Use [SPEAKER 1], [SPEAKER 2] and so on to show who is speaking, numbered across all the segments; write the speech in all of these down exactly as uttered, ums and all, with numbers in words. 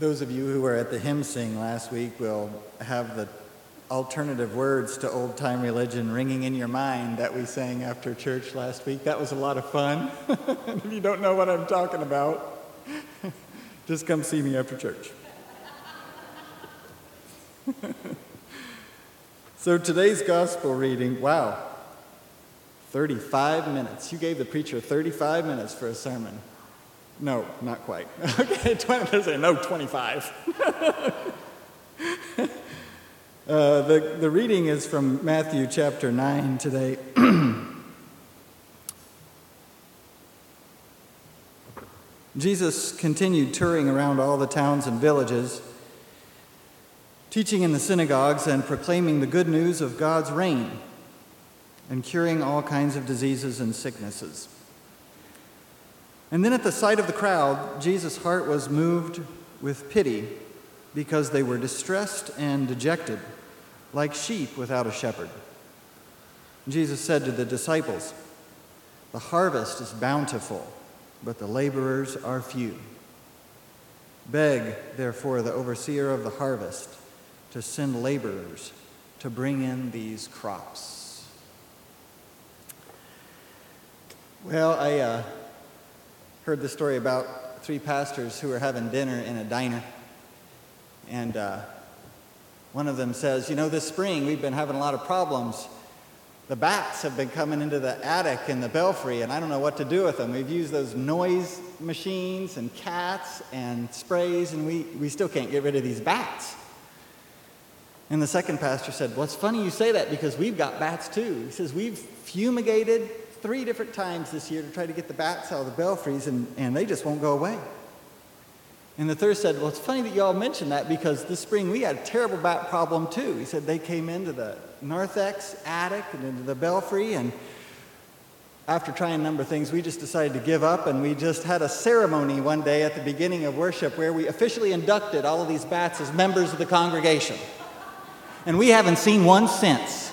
[SPEAKER 1] Those of you who were at the hymn sing last week will have the alternative words to Old Time Religion ringing in your mind that we sang after church last week. That was a lot of fun. If you don't know what I'm talking about, just come see me after church. So today's gospel reading, wow, thirty-five minutes. You gave the preacher thirty-five minutes for a sermon. No, not quite. Okay, twenty, no, twenty-five. uh, the, the reading is from Matthew chapter nine today. Jesus continued touring around all the towns and villages, teaching in the synagogues and proclaiming the good news of God's reign and curing all kinds of diseases and sicknesses. And then at the sight of the crowd, Jesus' heart was moved with pity because they were distressed and dejected, like sheep without a shepherd. Jesus said to the disciples, "The harvest is bountiful, but the laborers are few. Beg, therefore, the overseer of the harvest to send laborers to bring in these crops." Well, I uh, heard the story about three pastors who were having dinner in a diner. And uh, one of them says, you know, this spring we've been having a lot of problems. The bats have been coming into the attic in the belfry, and I don't know what to do with them. We've used those noise machines and cats and sprays, and we, we still can't get rid of these bats. And the second pastor said, well, it's funny you say that because we've got bats too. He says, we've fumigated three different times this year to try to get the bats out of the belfries, and, and they just won't go away. And the third said, well, it's funny that you all mentioned that because this spring we had a terrible bat problem too. He said they came into the narthex attic and into the belfry, and after trying a number of things, we just decided to give up, and we just had a ceremony one day at the beginning of worship where we officially inducted all of these bats as members of the congregation. And we haven't seen one since.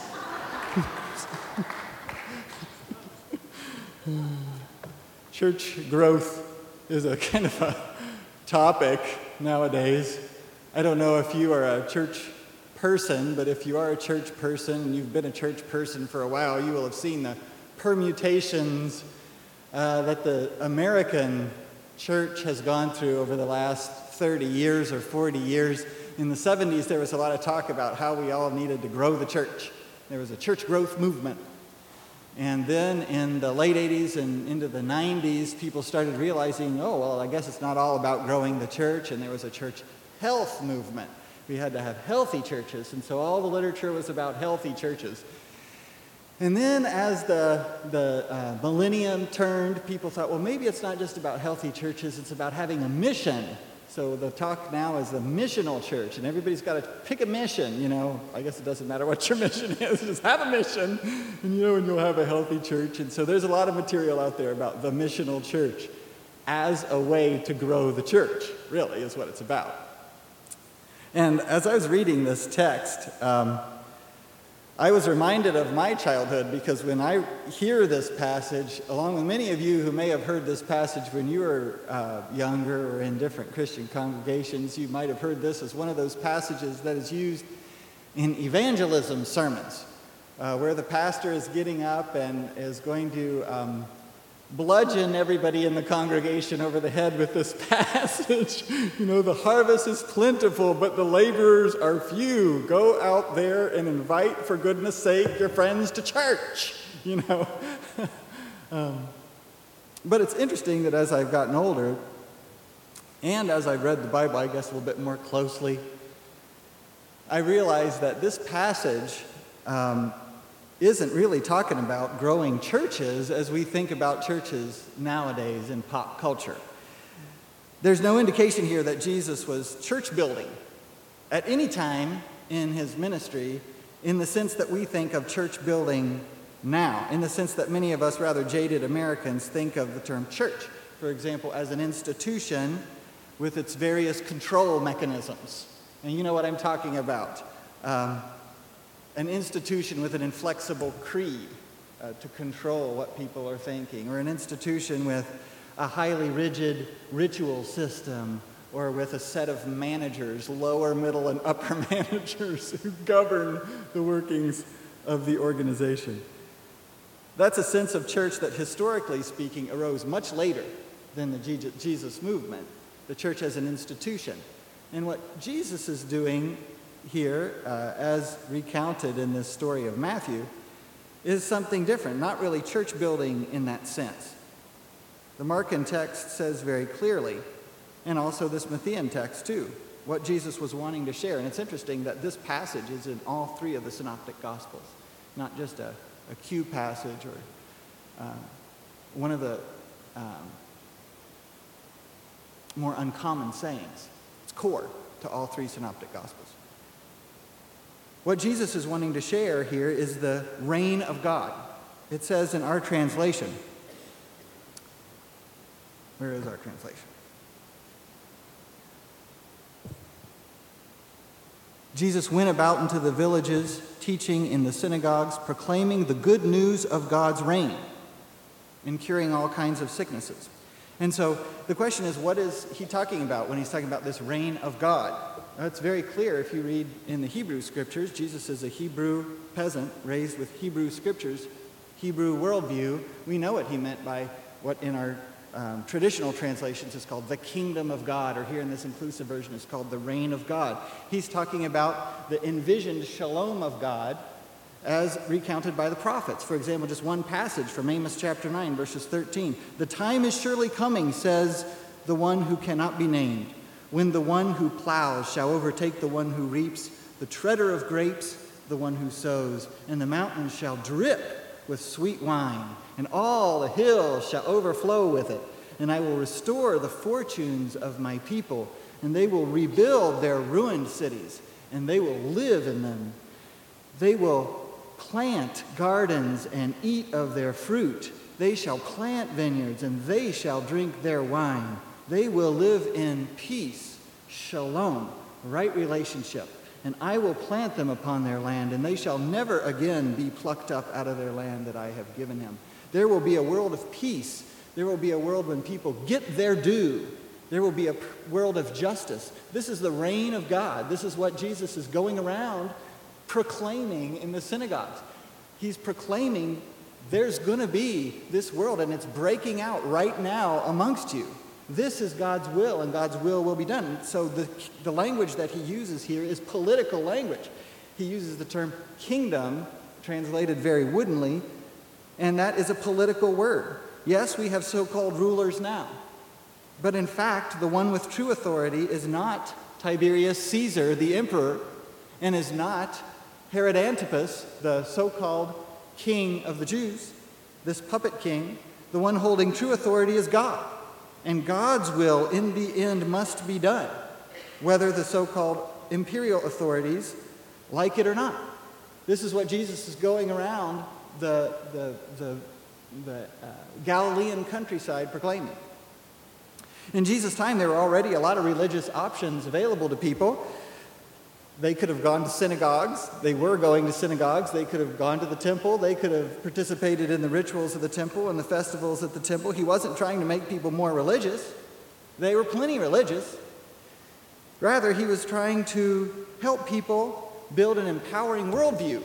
[SPEAKER 1] Church growth is a kind of a topic nowadays. I don't know if you are a church person, but if you are a church person and you've been a church person for a while, you will have seen the permutations uh, that the American church has gone through over the last thirty years or forty years. In the seventies, there was a lot of talk about how we all needed to grow the church. There was a church growth movement. And then in the late eighties and into the nineties, people started realizing, oh, well, I guess it's not all about growing the church, and there was a church health movement. We had to have healthy churches, and so all the literature was about healthy churches. And then as the, the uh, millennium turned, people thought, well, maybe it's not just about healthy churches, it's about having a mission. So the talk now is the missional church, and everybody's got to pick a mission, you know. I guess it doesn't matter what your mission is, just have a mission, and you know, and you'll have a healthy church. And so there's a lot of material out there about the missional church as a way to grow the church, really, is what it's about. And as I was reading this text, um, I was reminded of my childhood, because when I hear this passage, along with many of you who may have heard this passage when you were uh, younger or in different Christian congregations, you might have heard this as one of those passages that is used in evangelism sermons, uh, where the pastor is getting up and is going to um, bludgeon everybody in the congregation over the head with this passage. You know, the harvest is plentiful, but the laborers are few. Go out there and invite, for goodness sake, your friends to church, you know. um, but it's interesting that as I've gotten older, and as I've read the Bible, I guess, a little bit more closely, I realize that this passage um, isn't really talking about growing churches as we think about churches nowadays in pop culture. There's no indication here that Jesus was church building at any time in his ministry in the sense that we think of church building now, in the sense that many of us rather jaded Americans think of the term church, for example, as an institution with its various control mechanisms. And you know what I'm talking about. Um, An institution with an inflexible creed uh, to control what people are thinking, or an institution with a highly rigid ritual system or with a set of managers, lower, middle, and upper managers who govern the workings of the organization. That's a sense of church that, historically speaking, arose much later than the Jesus movement, the church as an institution. And what Jesus is doing here, uh, as recounted in this story of Matthew, is something different, not really church building in that sense. The Markan text says very clearly, and also this Matthean text too, what Jesus was wanting to share. And it's interesting that this passage is in all three of the Synoptic Gospels, not just a, a Q passage or uh, one of the um, more uncommon sayings. It's core to all three Synoptic Gospels. What Jesus is wanting to share here is the reign of God. It says in our translation, where is our translation? Jesus went about into the villages, teaching in the synagogues, proclaiming the good news of God's reign and curing all kinds of sicknesses. And so the question is, what is he talking about when he's talking about this reign of God? Now, it's very clear if you read in the Hebrew scriptures. Jesus is a Hebrew peasant raised with Hebrew scriptures, Hebrew worldview. We know what he meant by what in our um, traditional translations is called the kingdom of God, or here in this inclusive version is called the reign of God. He's talking about the envisioned shalom of God as recounted by the prophets. For example, just one passage from Amos chapter nine, verses thirteen. The time is surely coming, says the one who cannot be named, when the one who plows shall overtake the one who reaps, the treader of grapes, the one who sows, and the mountains shall drip with sweet wine, and all the hills shall overflow with it. And I will restore the fortunes of my people, and they will rebuild their ruined cities, and they will live in them. They will plant gardens and eat of their fruit. They shall plant vineyards, and they shall drink their wine. They will live in peace, shalom, right relationship. And I will plant them upon their land, and they shall never again be plucked up out of their land that I have given him. There will be a world of peace. There will be a world when people get their due. There will be a world of justice. This is the reign of God. This is what Jesus is going around proclaiming in the synagogues. He's proclaiming there's going to be this world, and it's breaking out right now amongst you. This is God's will, and God's will will be done. So the, the language that he uses here is political language. He uses the term kingdom, translated very woodenly, and that is a political word. Yes, we have so-called rulers now, but in fact, the one with true authority is not Tiberius Caesar, the emperor, and is not Herod Antipas, the so-called king of the Jews, this puppet king. The one holding true authority is God. And God's will, in the end, must be done, whether the so-called imperial authorities like it or not. This is what Jesus is going around the, the, the, the uh, Galilean countryside proclaiming. In Jesus' time, there were already a lot of religious options available to people. They could have gone to synagogues. They were going to synagogues. They could have gone to the temple. They could have participated in the rituals of the temple and the festivals at the temple. He wasn't trying to make people more religious. They were plenty religious. Rather, he was trying to help people build an empowering worldview,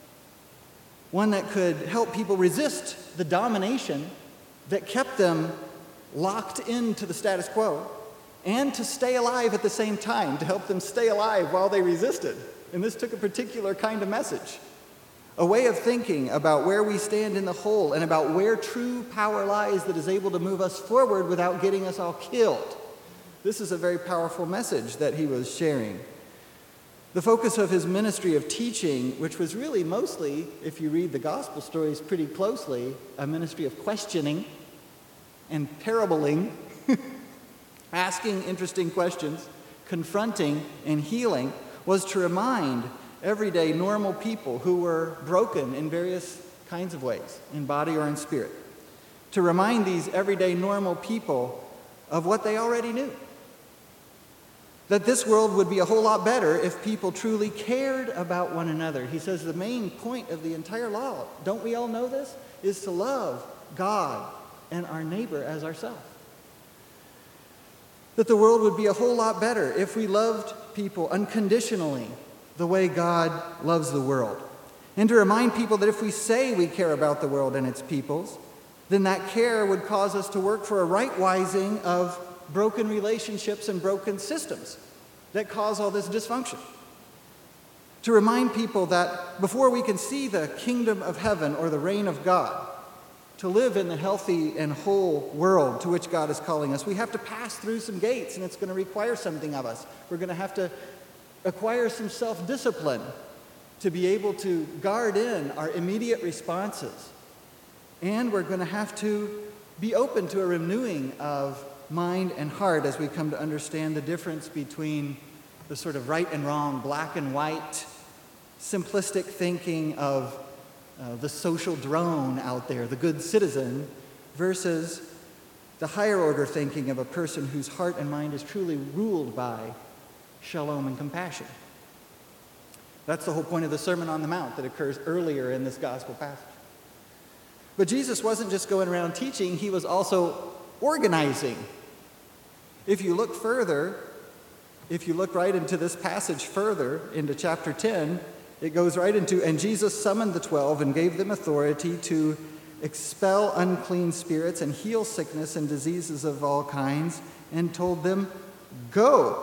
[SPEAKER 1] one that could help people resist the domination that kept them locked into the status quo, and to stay alive at the same time, to help them stay alive while they resisted. And this took a particular kind of message, a way of thinking about where we stand in the whole and about where true power lies that is able to move us forward without getting us all killed. This is a very powerful message that he was sharing. The focus of his ministry of teaching, which was really mostly, if you read the gospel stories pretty closely, a ministry of questioning and parabling, asking interesting questions, confronting and healing, was to remind everyday normal people who were broken in various kinds of ways, in body or in spirit, to remind these everyday normal people of what they already knew. That this world would be a whole lot better if people truly cared about one another. He says the main point of the entire law, don't we all know this, is to love God and our neighbor as ourselves. that the world would be a whole lot better if we loved people unconditionally the way God loves the world. And to remind people that if we say we care about the world and its peoples, then that care would cause us to work for a right-wising of broken relationships and broken systems that cause all this dysfunction. To remind people that before we can see the kingdom of heaven or the reign of God, to live in the healthy and whole world to which God is calling us, we have to pass through some gates, and it's going to require something of us. We're going to have to acquire some self-discipline to be able to guard in our immediate responses. And we're going to have to be open to a renewing of mind and heart as we come to understand the difference between the sort of right and wrong, black and white, simplistic thinking of uh, the social drone out there, the good citizen, versus the higher order thinking of a person whose heart and mind is truly ruled by shalom and compassion. That's the whole point of the Sermon on the Mount that occurs earlier in this gospel passage. But Jesus wasn't just going around teaching, he was also organizing. If you look further, if you look right into this passage further, into chapter ten, it goes right into, and Jesus summoned the twelve and gave them authority to expel unclean spirits and heal sickness and diseases of all kinds, and told them, go.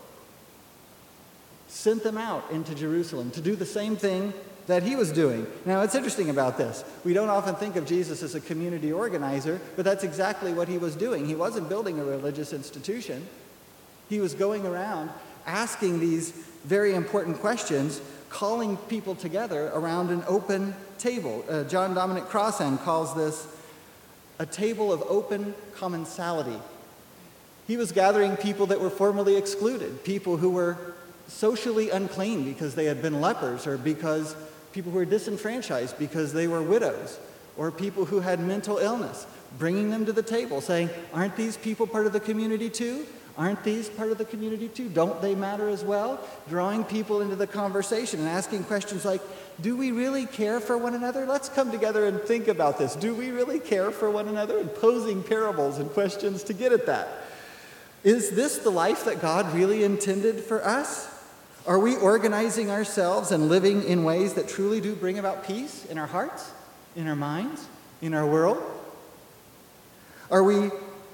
[SPEAKER 1] Sent them out into Jerusalem to do the same thing that he was doing. Now, it's interesting about this. We don't often think of Jesus as a community organizer, but that's exactly what he was doing. He wasn't building a religious institution. He was going around asking these very important questions, calling people together around an open table. Uh, John Dominic Crossan calls this a table of open commensality. He was gathering people that were formerly excluded, people who were socially unclean because they had been lepers, or because people who were disenfranchised because they were widows, or people who had mental illness, bringing them to the table, saying, aren't these people part of the community too? Aren't these part of the community too? Don't they matter as well? Drawing people into the conversation and asking questions like, do we really care for one another? Let's come together and think about this. Do we really care for one another? And posing parables and questions to get at that. Is this the life that God really intended for us? Are we organizing ourselves and living in ways that truly do bring about peace in our hearts, in our minds, in our world? Are we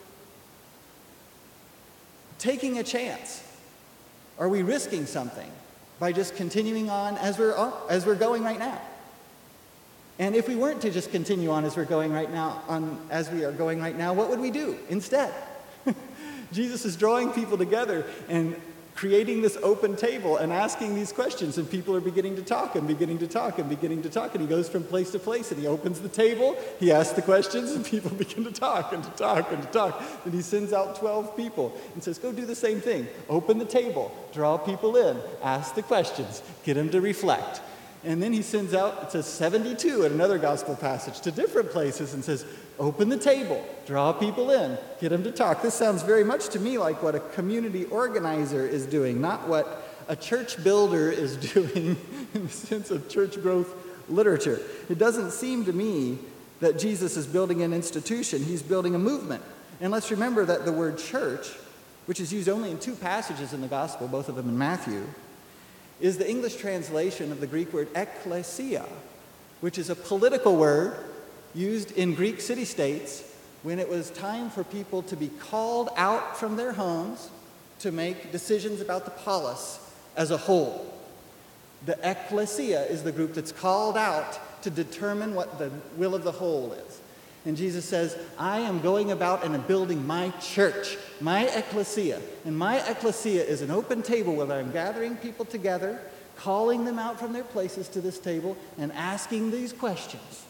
[SPEAKER 1] taking a chance? Are we risking something by just continuing on as we're, as we're going right now? And if we weren't to just continue on as we're going right now, on, as we are going right now, what would we do instead? Jesus is drawing people together and creating this open table and asking these questions, and people are beginning to talk and beginning to talk and beginning to talk, and he goes from place to place and he opens the table, he asks the questions, and people begin to talk and to talk and to talk. And he sends out twelve people and says, go do the same thing. Open the table, draw people in, ask the questions, get them to reflect. And then he sends out, it says seventy-two in another gospel passage, to different places and says, open the table, draw people in, get them to talk. This sounds very much to me like what a community organizer is doing, not what a church builder is doing in the sense of church growth literature. It doesn't seem to me that Jesus is building an institution, he's building a movement. And let's remember that the word church, which is used only in two passages in the gospel, both of them in Matthew, is the English translation of the Greek word ekklesia, which is a political word used in Greek city-states when it was time for people to be called out from their homes to make decisions about the polis as a whole. The ekklesia is the group that's called out to determine what the will of the whole is. And Jesus says, I am going about and building my church, my ekklesia. And my ekklesia is an open table where I'm gathering people together, calling them out from their places to this table, and asking these questions.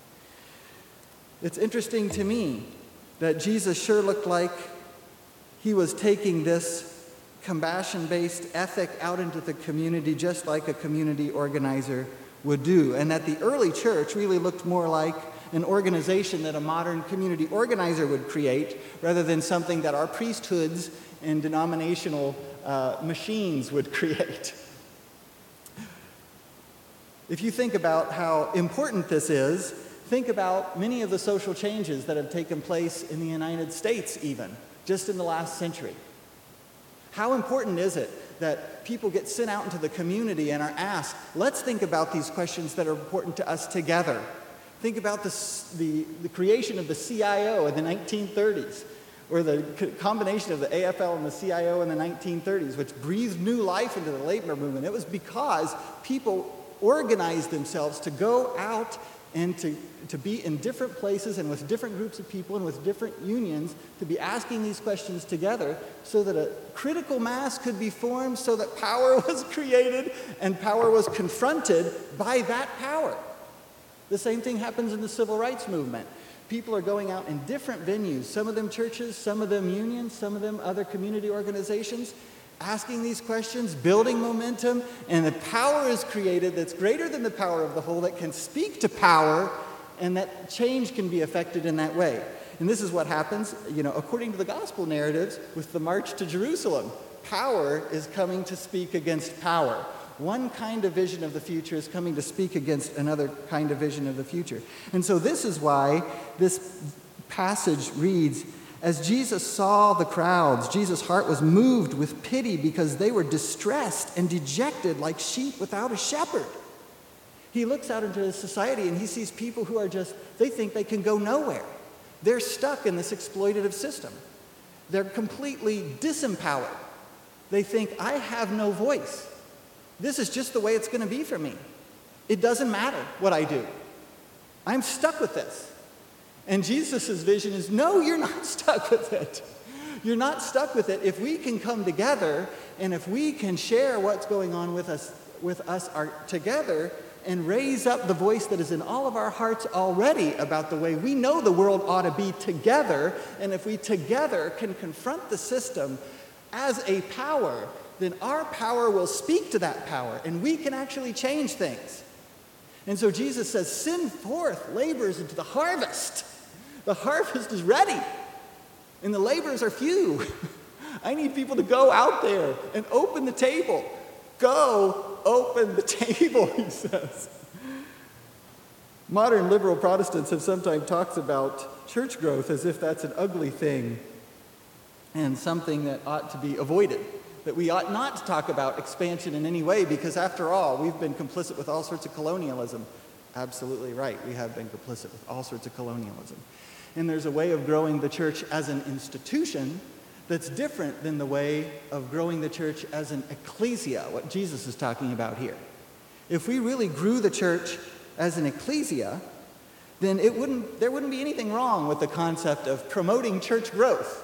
[SPEAKER 1] It's interesting to me that Jesus sure looked like he was taking this compassion-based ethic out into the community just like a community organizer would do, and that the early church really looked more like an organization that a modern community organizer would create rather than something that our priesthoods and denominational uh, machines would create. If you think about how important this is, think about many of the social changes that have taken place in the United States even, just in the last century. How important is it that people get sent out into the community and are asked, let's think about these questions that are important to us together. Think about the, the, the creation of the C I O in the nineteen thirties, or the combination of the A F L and the C I O in the nineteen thirties, which breathed new life into the labor movement. It was because people organized themselves to go out and to, to be in different places and with different groups of people and with different unions to be asking these questions together so that a critical mass could be formed, so that power was created and power was confronted by that power. The same thing happens in the civil rights movement. People are going out in different venues, some of them churches, some of them unions, some of them other community organizations, asking these questions, building momentum, and the power is created that's greater than the power of the whole, that can speak to power, and that change can be effected in that way. And this is what happens, you know, according to the gospel narratives, with the march to Jerusalem. Power is coming to speak against power. One kind of vision of the future is coming to speak against another kind of vision of the future. And so this is why this passage reads, as Jesus saw the crowds, Jesus' heart was moved with pity because they were distressed and dejected like sheep without a shepherd. He looks out into society and he sees people who are just, they think they can go nowhere. They're stuck in this exploitative system. They're completely disempowered. They think, I have no voice. This is just the way it's going to be for me. It doesn't matter what I do. I'm stuck with this. And Jesus' vision is, no, you're not stuck with it. You're not stuck with it. If we can come together and if we can share what's going on with us, with us our, together and raise up the voice that is in all of our hearts already about the way we know the world ought to be together, and if we together can confront the system as a power, then our power will speak to that power and we can actually change things. And so Jesus says, send forth laborers into the harvest. The harvest is ready, and the laborers are few. I need people to go out there and open the table. Go open the table, he says. Modern liberal Protestants have sometimes talked about church growth as if that's an ugly thing and something that ought to be avoided, that we ought not to talk about expansion in any way because, after all, we've been complicit with all sorts of colonialism. Absolutely right, we have been complicit with all sorts of colonialism. And there's a way of growing the church as an institution that's different than the way of growing the church as an ecclesia, what Jesus is talking about here. If we really grew the church as an ecclesia, then it wouldn't, there wouldn't be anything wrong with the concept of promoting church growth.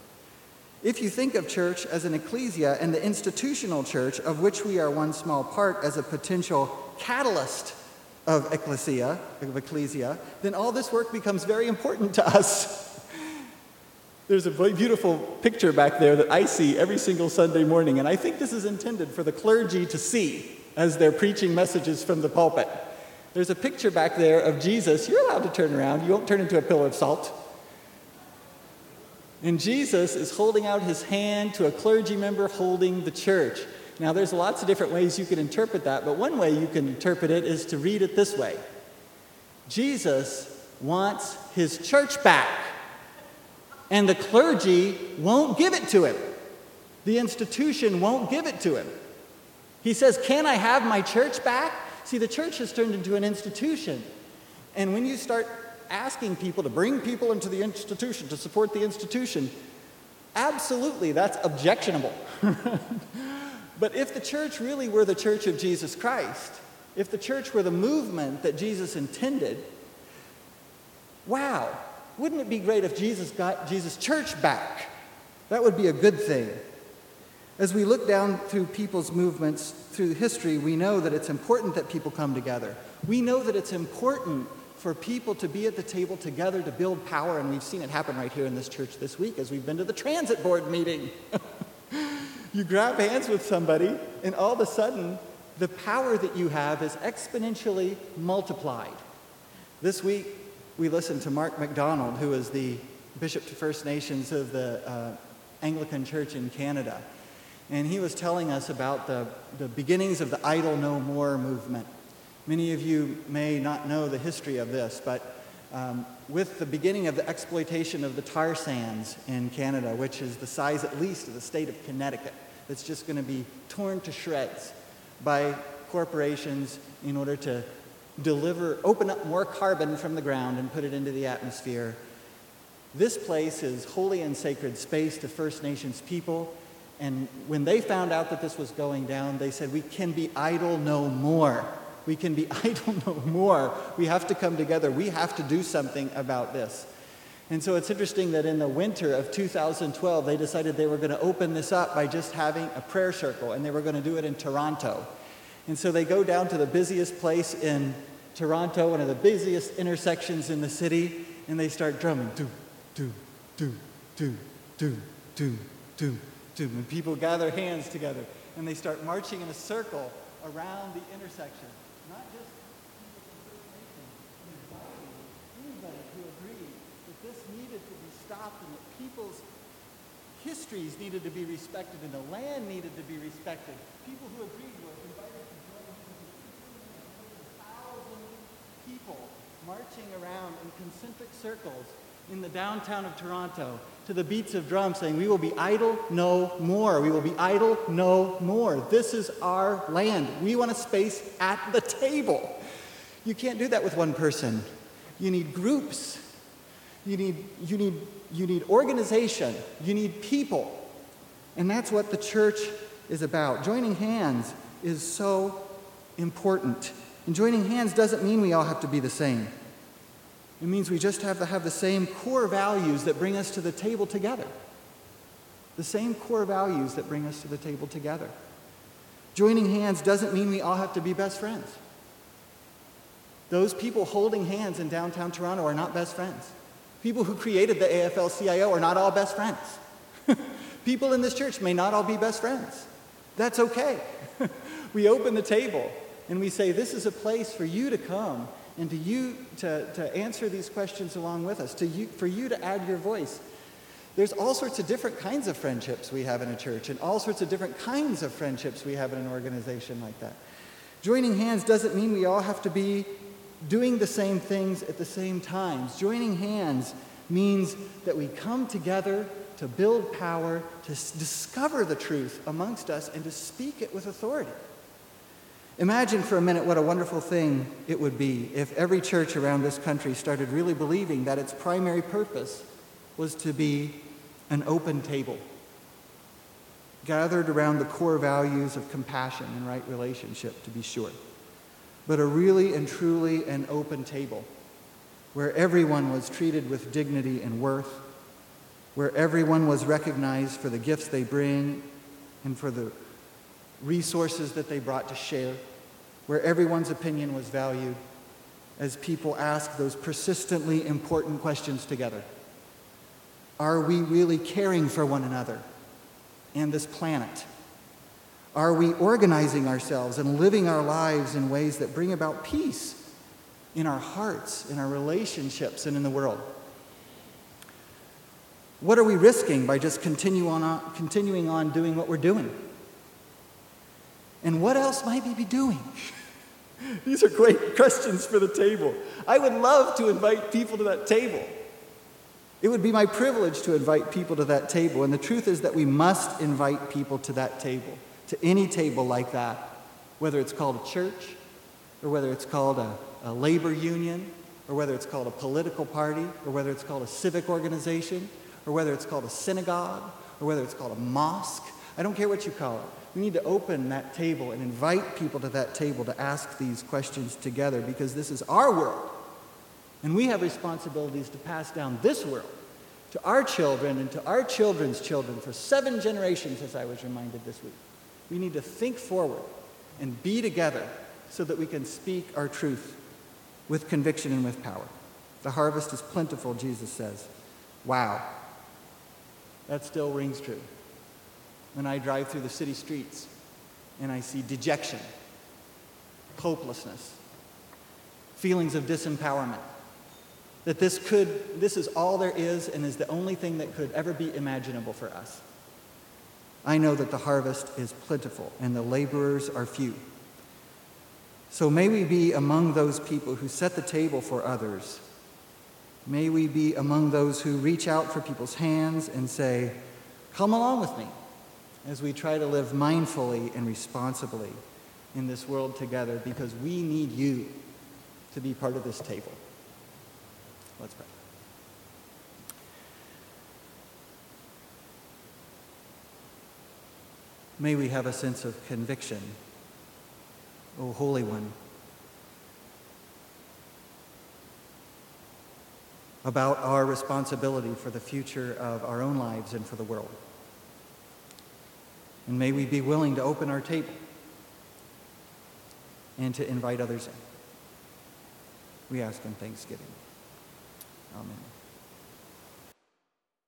[SPEAKER 1] If you think of church as an ecclesia and the institutional church, of which we are one small part, as a potential catalyst of ecclesia, of ecclesia, then all this work becomes very important to us. There's a beautiful picture back there that I see every single Sunday morning, and I think this is intended for the clergy to see as they're preaching messages from the pulpit. There's a picture back there of Jesus. You're allowed to turn around. You won't turn into a pillar of salt. And Jesus is holding out his hand to a clergy member holding the church. Now, there's lots of different ways you can interpret that, but one way you can interpret it is to read it this way. Jesus wants his church back, and the clergy won't give it to him. The institution won't give it to him. He says, can I have my church back? See, the church has turned into an institution, and when you start asking people to bring people into the institution, to support the institution, absolutely, that's objectionable. But if the church really were the church of Jesus Christ, if the church were the movement that Jesus intended, wow, wouldn't it be great if Jesus got Jesus' church back? That would be a good thing. As we look down through people's movements through history, we know that it's important that people come together. We know that it's important for people to be at the table together to build power, and we've seen it happen right here in this church this week as we've been to the transit board meeting. You grab hands with somebody, and all of a sudden, the power that you have is exponentially multiplied. This week, we listened to Mark MacDonald, who is the Bishop to First Nations of the uh, Anglican Church in Canada. And he was telling us about the, the beginnings of the Idle No More movement. Many of you may not know the history of this, but um, with the beginning of the exploitation of the tar sands in Canada, which is the size at least of the state of Connecticut, that's just going to be torn to shreds by corporations in order to deliver, open up more carbon from the ground and put it into the atmosphere. This place is holy and sacred space to First Nations people. And when they found out that this was going down, they said, we can be idle no more. We can be idle no more. We have to come together. We have to do something about this. And so it's interesting that in the winter of two thousand twelve, they decided they were going to open this up by just having a prayer circle, and they were going to do it in Toronto. And so they go down to the busiest place in Toronto, one of the busiest intersections in the city, and they start drumming, do, do, do, do, do, do, do, do. And people gather hands together, and they start marching in a circle around the intersection. Not just people from First Nations, inviting anybody who agreed that this needed to be stopped and that people's histories needed to be respected and the land needed to be respected. People who agreed were invited to join in thousand people marching around in concentric circles in the downtown of Toronto to the beats of drums saying, we will be idle no more. We will be idle no more. This is our land. We want a space at the table. You can't do that with one person. You need groups. You need, you need, you need organization. You need people. And that's what the church is about. Joining hands is so important. And joining hands doesn't mean we all have to be the same. It means we just have to have the same core values that bring us to the table together. The same core values that bring us to the table together. Joining hands doesn't mean we all have to be best friends. Those people holding hands in downtown Toronto are not best friends. People who created the A F L C I O are not all best friends. People in this church may not all be best friends. That's okay. We open the table and we say, this is a place for you to come and to you to, to answer these questions along with us, to you, for you to add your voice. There's all sorts of different kinds of friendships we have in a church, and all sorts of different kinds of friendships we have in an organization like that. Joining hands doesn't mean we all have to be doing the same things at the same times. Joining hands means that we come together to build power, to s- discover the truth amongst us, and to speak it with authority. Imagine for a minute what a wonderful thing it would be if every church around this country started really believing that its primary purpose was to be an open table, gathered around the core values of compassion and right relationship, to be sure, but a really and truly an open table where everyone was treated with dignity and worth, where everyone was recognized for the gifts they bring and for the resources that they brought to share, where everyone's opinion was valued as people ask those persistently important questions together. Are we really caring for one another and this planet? Are we organizing ourselves and living our lives in ways that bring about peace in our hearts, in our relationships, and in the world? What are we risking by just continue on, continuing on doing what we're doing? And what else might we be doing? These are great questions for the table. I would love to invite people to that table. It would be my privilege to invite people to that table. And the truth is that we must invite people to that table, to any table like that, whether it's called a church, or whether it's called a, a labor union, or whether it's called a political party, or whether it's called a civic organization, or whether it's called a synagogue, or whether it's called a mosque. I don't care what you call it. We need to open that table and invite people to that table to ask these questions together, because this is our world. And we have responsibilities to pass down this world to our children and to our children's children for seven generations, as I was reminded this week. We need to think forward and be together so that we can speak our truth with conviction and with power. The harvest is plentiful, Jesus says. Wow. That still rings true. When I drive through the city streets and I see dejection, hopelessness, feelings of disempowerment, that this could, this is all there is and is the only thing that could ever be imaginable for us. I know that the harvest is plentiful and the laborers are few. So may we be among those people who set the table for others. May we be among those who reach out for people's hands and say, come along with me. as we try to live mindfully and responsibly in this world together, because we need you to be part of this table. Let's pray. May we have a sense of conviction, O Holy One, about our responsibility for the future of our own lives and for the world. And may we be willing to open our table and to invite others in. We ask in thanksgiving. Amen.